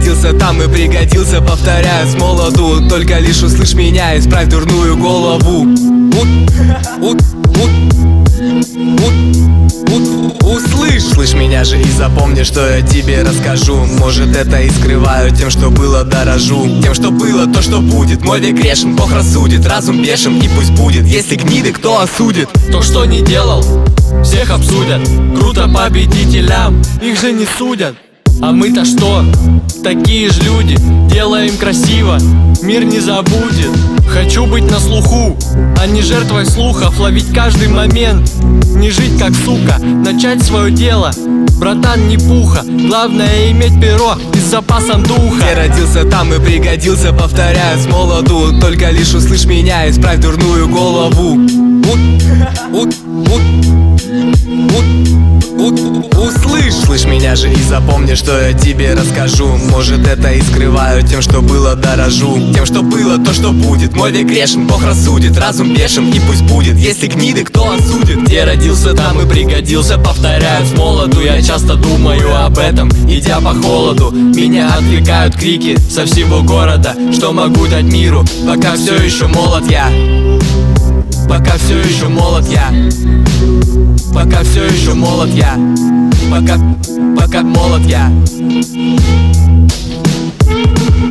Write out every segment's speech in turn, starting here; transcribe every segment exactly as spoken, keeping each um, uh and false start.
родился там и пригодился, повторяю с молоду. Только лишь услышь меня, исправь дурную голову. Ут, ут, ут, ут, услышь, слышь меня же и запомни, что я тебе расскажу. Может, это и скрываю тем, что было, дорожу. Тем, что было, то, что будет. Мой век грешен, Бог рассудит, разум бешен, и пусть будет. Если гниды, кто осудит? То, что не делал, всех обсудят. Круто победителям, их же не судят. А мы-то что? Такие же люди, делаем красиво, мир не забудет. Хочу быть на слуху, а не жертвой слухов. Ловить каждый момент, не жить как сука. Начать свое дело, братан, не пуха. Главное иметь перо и с запасом духа. Я родился там и пригодился, повторяю с молоду. Только лишь услышь меня, исправь дурную голову. Ут, ут, ут, ут, ут, услышь, слышь меня же и запомни, что я тебе расскажу. Может, это и скрываю тем, что было, дорожу. Тем, что было, то, что будет. Мой век грешен, Бог рассудит, разум бешен, и пусть будет. Если гниды, кто осудит? Где родился, там и пригодился, повторяю с молоду. Я часто думаю об этом, идя по холоду. Меня отвлекают крики со всего города. Что могу дать миру, пока все еще молод я. Пока все еще молод я. Пока все еще молод я. Пока, пока молод я.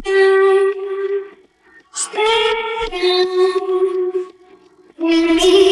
Stay with me.